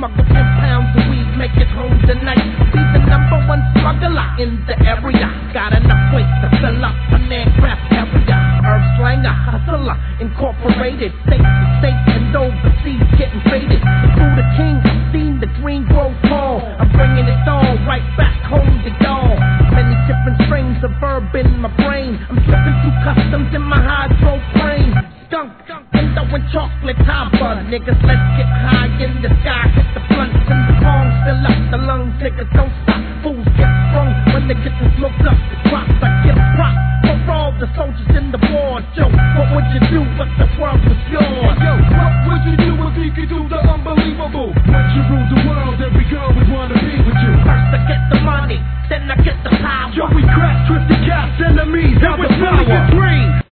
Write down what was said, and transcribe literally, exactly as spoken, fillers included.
Smuggle ten pounds of weed, make it home tonight. Be the number one smuggler in the area. Got enough weight to fill up an aircraft carrier. Herb slanger, hustler, incorporated. State to state and overseas, getting faded. Through the king, I've seen the green grow tall. I'm bringing it all right back home to y'all. Many different strings of verb in my brain. I'm slipping through customs in my hydroplane. Skunk, window and chocolate hopper. Niggas, let's get high in the sky. Hit the blunts and the bongs, fill up the lungs. Niggas don't stop. Fools get sprung when they get this smoked up. Props, I give props for all the soldiers in the war. Joe, what would you do if the world was yours? Hey, yo, what would you do if you could do the unbelievable? Once you rule the world, every girl would wanna be with you. First I get the money, then I get the power. Yo, we crash, twist the cats, enemies, have the power.